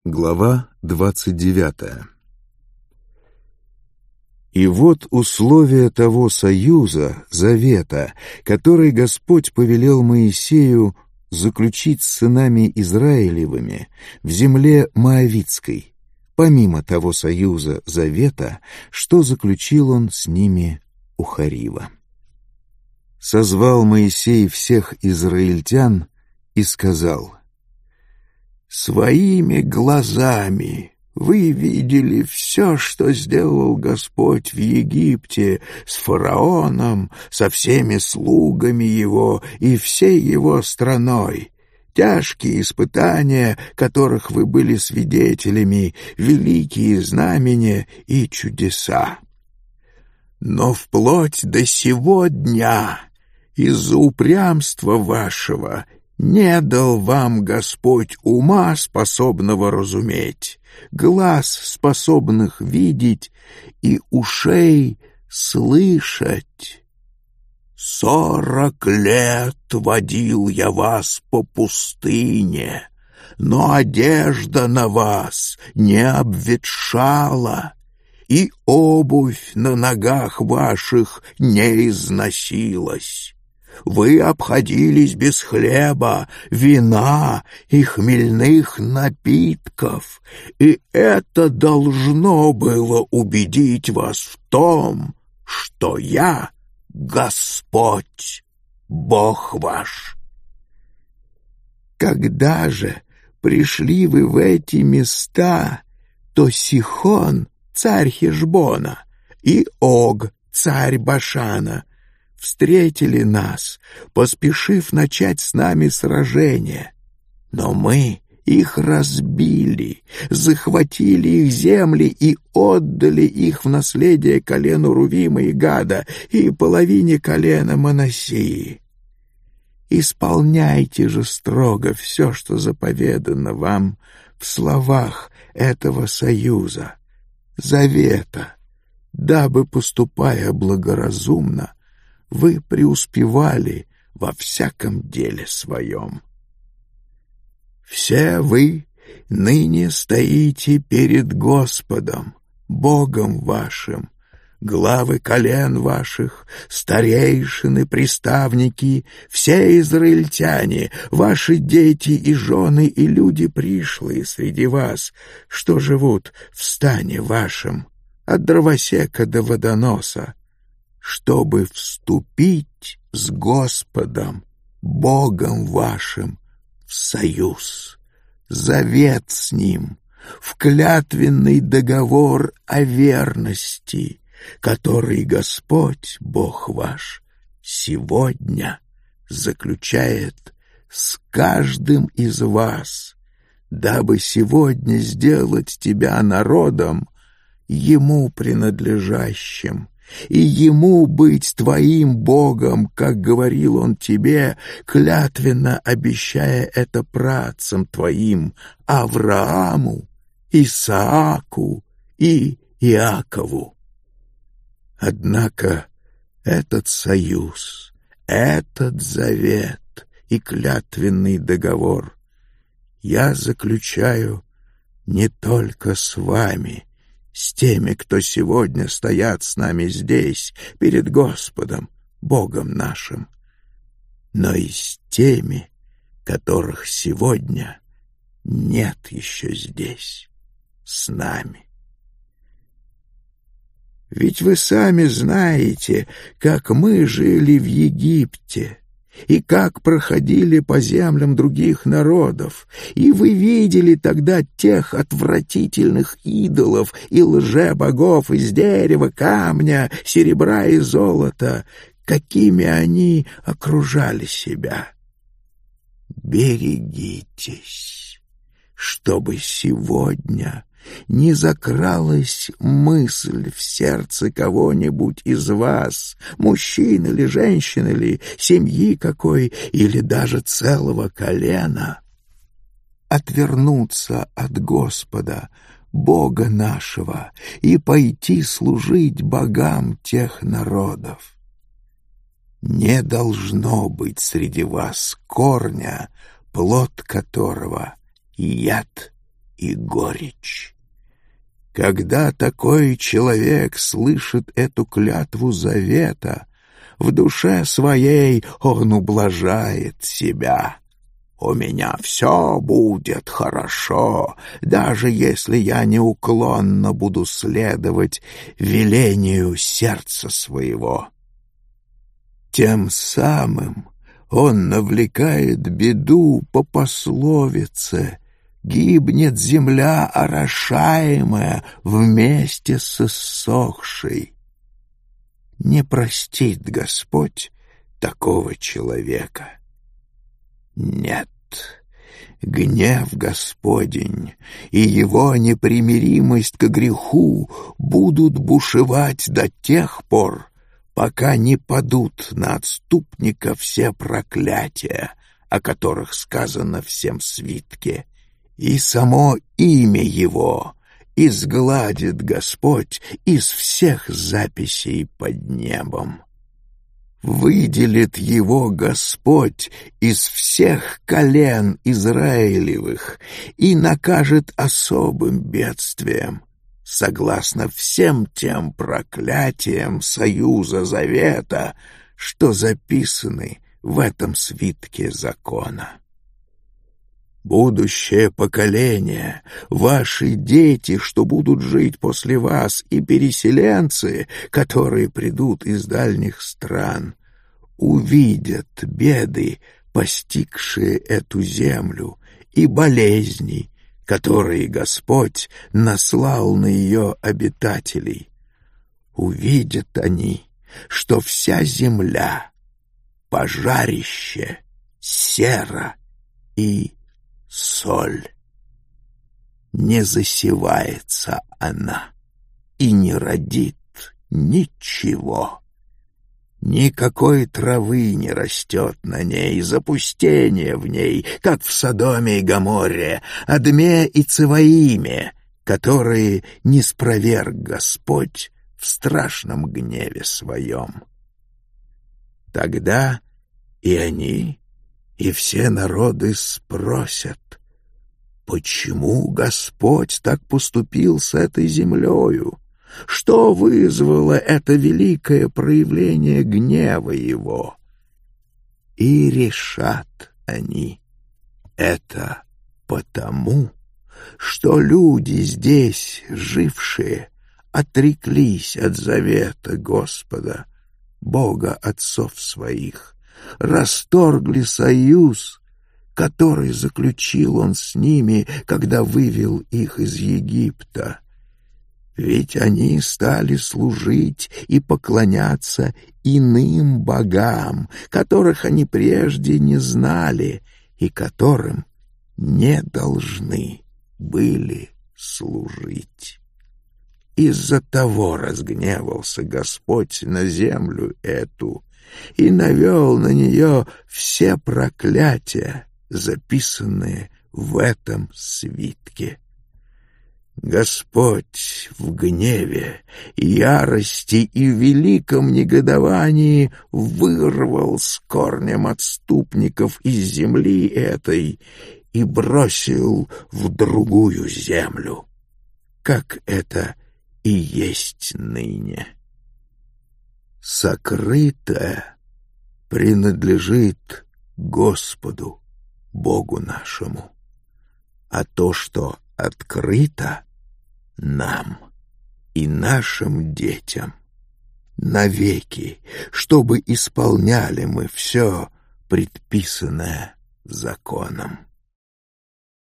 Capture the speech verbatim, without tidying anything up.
Глава двадцать девятая. И вот условия того союза, завета, который Господь повелел Моисею заключить с сынами Израилевыми в земле Моавитской, помимо того союза, завета, что заключил он с ними у Хорива. Созвал Моисей всех израильтян и сказал: «Своими глазами вы видели все, что сделал Господь в Египте с фараоном, со всеми слугами его и всей его страной. Тяжкие испытания, которых вы были свидетелями, великие знамения и чудеса. Но вплоть до сего дня из-за упрямства вашего не дал вам Господь ума, способного разуметь, глаз, способных видеть, и ушей слышать. Сорок лет водил я вас по пустыне, но одежда на вас не обветшала, и обувь на ногах ваших не износилась. Вы обходились без хлеба, вина и хмельных напитков, и это должно было убедить вас в том, что я Господь, Бог ваш. Когда же пришли вы в эти места, то Сихон, царь Хешбона, и Ог, царь Башана, встретили нас, поспешив начать с нами сражение. Но мы их разбили, захватили их земли и отдали их в наследие колену Рувима и Гада и половине колена Манассии. Исполняйте же строго все, что заповедано вам в словах этого союза, завета, дабы, поступая благоразумно, вы преуспевали во всяком деле своем. Все вы ныне стоите перед Господом, Богом вашим, главы колен ваших, старейшины, приставники, все израильтяне, ваши дети и жены и люди пришлые среди вас, что живут в стане вашем, от дровосека до водоноса, чтобы вступить с Господом, Богом вашим, в союз, завет с Ним, в клятвенный договор о верности, который Господь, Бог ваш, сегодня заключает с каждым из вас, дабы сегодня сделать тебя народом, Ему принадлежащим, и Ему быть твоим Богом, как говорил Он тебе, клятвенно обещая это працам твоим Аврааму, Исааку и Иакову. Однако этот союз, этот завет и клятвенный договор я заключаю не только с вами, с теми, кто сегодня стоят с нами здесь, перед Господом, Богом нашим, но и с теми, которых сегодня нет еще здесь, с нами. Ведь вы сами знаете, как мы жили в Египте, и как проходили по землям других народов, и вы видели тогда тех отвратительных идолов и лже-богов из дерева, камня, серебра и золота, какими они окружали себя. Берегитесь, чтобы сегодня не закралась мысль в сердце кого-нибудь из вас, мужчин или женщин, или семьи какой, или даже целого колена, отвернуться от Господа, Бога нашего, и пойти служить богам тех народов. Не должно быть среди вас корня, плод которого — яд и горечь. Когда такой человек слышит эту клятву завета, в душе своей он ублажает себя. «У меня все будет хорошо, даже если я неуклонно буду следовать велению сердца своего». Тем самым он навлекает беду по пословице «Гибнет земля орошаемая вместе с иссохшей». Не простит Господь такого человека. Нет, гнев Господень и его непримиримость к греху будут бушевать до тех пор, пока не падут на отступника все проклятия, о которых сказано в сем свитке, и само имя его изгладит Господь из всех записей под небом. Выделит его Господь из всех колен Израилевых и накажет особым бедствием, согласно всем тем проклятиям союза завета, что записаны в этом свитке закона. Будущее поколение, ваши дети, что будут жить после вас, и переселенцы, которые придут из дальних стран, увидят беды, постигшие эту землю, и болезни, которые Господь наслал на ее обитателей. Увидят они, что вся земля — пожарище, сера и соль. Не засевается она и не родит ничего. Никакой травы не растет на ней, запустение в ней, как в Содоме и Гоморре, Адме и Цеваиме, которые не спроверг Господь в страшном гневе своем. Тогда и они, и все народы спросят, почему Господь так поступил с этой землею? Что вызвало это великое проявление гнева его? И решат они: это потому, что люди здесь жившие отреклись от завета Господа, Бога отцов своих, расторгли союз, который заключил он с ними, когда вывел их из Египта. Ведь они стали служить и поклоняться иным богам, которых они прежде не знали и которым не должны были служить. Из-за того разгневался Господь на землю эту и навел на нее все проклятия, записанные в этом свитке. Господь в гневе, ярости и великом негодовании вырвал с корнем отступников из земли этой и бросил в другую землю, как это и есть ныне. Сокрытое принадлежит Господу, Богу нашему, а то, что открыто, нам и нашим детям навеки, чтобы исполняли мы все предписанное законом.